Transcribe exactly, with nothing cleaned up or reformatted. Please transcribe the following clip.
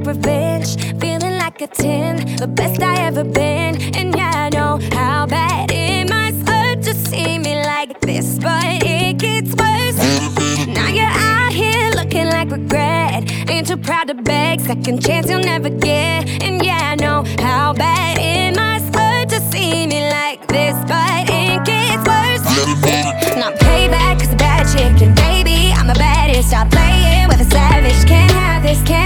like revenge, feeling like a ten, the best I ever been. And yeah, I know how bad it must hurt to see me like this, but it gets worse. Now you're out here looking like regret, ain't too proud to beg, second chance you'll never get. And yeah, I know how bad it must hurt to see me like this, but it gets worse. Not payback, cause a bad chicken, baby, I'm a baddest. Stop playing with a savage, can't have this, can't